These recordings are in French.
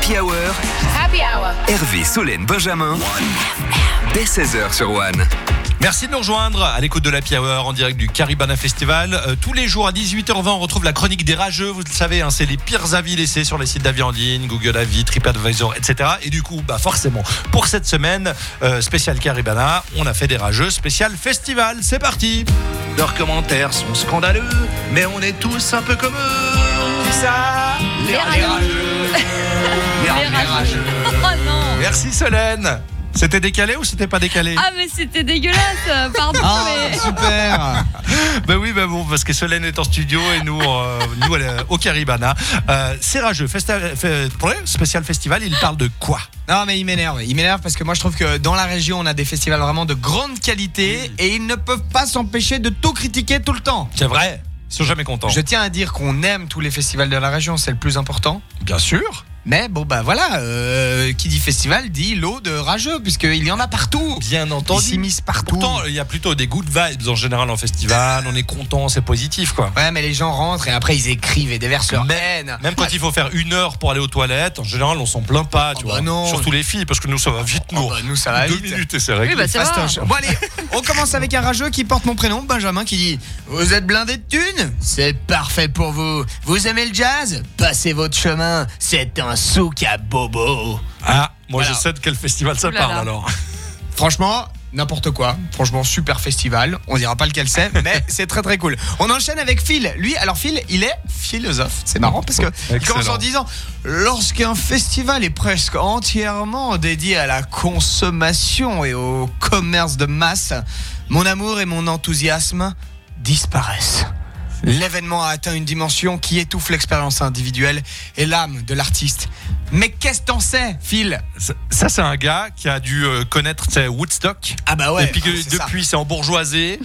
l'Happy Hour. Happy Hour. Hervé, Solène, Benjamin. Dès 16h sur One. Merci de nous rejoindre à l'écoute de l'Happy Hour en direct du Caribana Festival. Tous les jours à 18h20, on retrouve la chronique des rageux. Vous le savez, c'est les pires avis laissés sur les sites d'avis en ligne, Google Avis, TripAdvisor, etc. Et du coup, forcément, pour cette semaine, spécial Caribana, on a fait des rageux, spécial festival. C'est parti. Leurs commentaires sont scandaleux, mais on est tous un peu comme eux. Qui ça? Les rageux. Les rageux. Oh non. Merci Solène. C'était décalé ou c'était pas décalé? Ah mais c'était dégueulasse, pardon. mais... Super. Oui, bon, parce que Solène est en studio et nous elle est au Caribana. C'est rageux, spécial festival, il parle de quoi? Non mais il m'énerve parce que moi je trouve que dans la région on a des festivals vraiment de grande qualité et ils ne peuvent pas s'empêcher de tout critiquer tout le temps. C'est vrai, ils sont jamais contents. Je tiens à dire qu'on aime tous les festivals de la région, c'est le plus important. Bien sûr. Mais bon voilà, qui dit festival dit lot de rageux puisqu'il y en a partout. Bien entendu. Ils s'immiscent partout. Pourtant, il y a plutôt des good vibes en général en festival. On est content, c'est positif quoi. Ouais, mais les gens rentrent et après ils écrivent et déversent leur haine. Même quand il faut faire 1 heure pour aller aux toilettes, en général, on s'en plaint pas, tu vois. Non. Surtout les filles, parce que nous ça va vite, nous. Nous ça va 2 vite. minutes et c'est réglé. Oui, c'est Fastoche. Bon allez, on commence avec un rageux qui porte mon prénom, Benjamin, qui dit: vous êtes blindé de thunes? C'est parfait pour vous. Vous aimez le jazz? Passez votre chemin. C'est un souk à bobo. Ah, moi Voilà. je sais de quel festival ça Ouh là là. parle alors. Franchement, n'importe quoi. Franchement, super festival. On dira pas lequel c'est, mais c'est très très cool. On enchaîne avec Phil. Lui, alors Phil, il est philosophe. C'est marrant parce que il commence en disant: lorsqu'un festival est presque entièrement dédié à la consommation et au commerce de masse, mon amour et mon enthousiasme disparaissent. L'événement a atteint une dimension qui étouffe l'expérience individuelle et l'âme de l'artiste. Mais qu'est-ce que t'en sais, Phil? Ça, c'est un gars qui a dû connaître Woodstock. Ah bah ouais. Et puis que c'est ça. depuis, c'est embourgeoisé.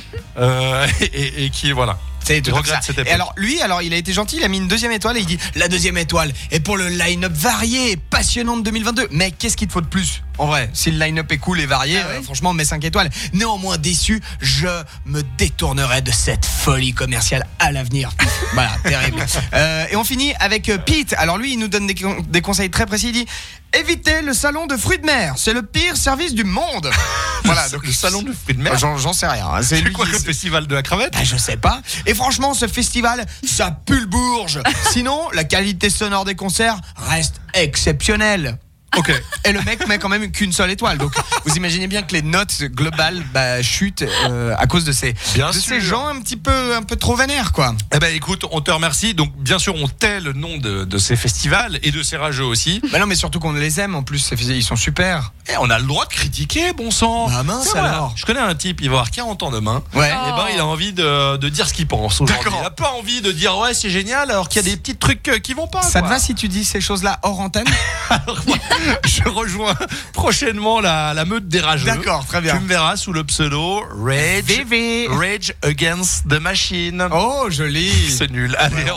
Et qui, voilà. C'est tout Je à regrette fait cette ça. époque. Et alors, lui, il a été gentil, il a mis une 2e étoile et il dit: la 2e étoile est pour le line-up varié et passionnant de 2022. Mais qu'est-ce qu'il te faut de plus? En vrai, si le line-up est cool et varié, franchement, mets 5 étoiles. Néanmoins déçu, je me détournerai de cette folie commerciale à l'avenir. Voilà, terrible. Et on finit avec Pete. Alors lui, il nous donne des conseils très précis. Il dit: évitez le salon de fruits de mer, c'est le pire service du monde. Voilà, donc le salon de fruits de mer. J'en sais rien. Hein. C'est lui quoi qui- le festival de la crevette? je sais pas. Et franchement, ce festival, ça pue le bourge. Sinon, la qualité sonore des concerts reste exceptionnelle. Ok. Et le mec met quand même qu'une seule étoile. Donc, vous imaginez bien que les notes globales chutent à cause de ces gens un peu trop vénères, quoi. Eh ben écoute, on te remercie. Donc bien sûr, on tait le nom de ces festivals et de ces rageux aussi. Bah non, mais surtout qu'on les aime en plus. Ils sont super. Et on a le droit de critiquer, bon sang. Ah mince, C'est vrai. alors. Je connais un type, il va avoir 40 ans demain. Ouais. Et ben il a envie de dire ce qu'il pense aujourd'hui. D'accord. Il a pas envie de dire ouais c'est génial alors qu'il y a des petits trucs qui vont pas. Ça te quoi. va si tu dis ces choses-là hors antenne? Alors, moi, je rejoins prochainement la meute des rageux. D'accord, très bien. Tu me verras sous le pseudo Rage Against the Machine. Oh, joli. C'est nul. Allez,